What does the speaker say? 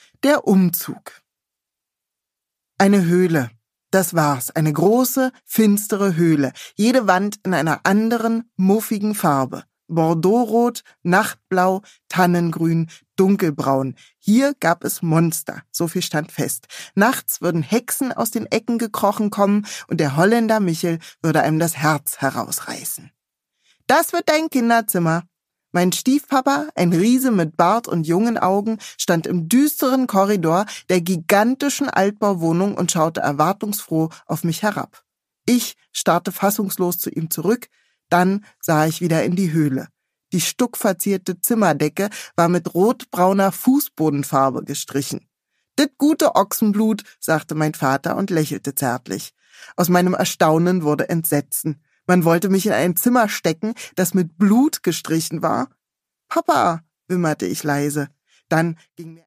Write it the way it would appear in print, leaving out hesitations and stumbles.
Der Umzug. Eine Höhle. Das war's. Eine große, finstere Höhle. Jede Wand in einer anderen, muffigen Farbe. Bordeauxrot, Nachtblau, Tannengrün, Dunkelbraun. Hier gab es Monster, so viel stand fest. Nachts würden Hexen aus den Ecken gekrochen kommen und der Holländer Michel würde einem das Herz herausreißen. Das wird dein Kinderzimmer. Mein Stiefpapa, ein Riese mit Bart und jungen Augen, stand im düsteren Korridor der gigantischen Altbauwohnung und schaute erwartungsfroh auf mich herab. Ich starrte fassungslos zu ihm zurück, dann sah ich wieder in die Höhle. Die stuckverzierte Zimmerdecke war mit rotbrauner Fußbodenfarbe gestrichen. »Dit gute Ochsenblut«, sagte mein Vater und lächelte zärtlich. Aus meinem Erstaunen wurde Entsetzen. Man wollte mich in ein Zimmer stecken, das mit Blut gestrichen war. »Papa«, wimmerte ich leise. Dann ging mir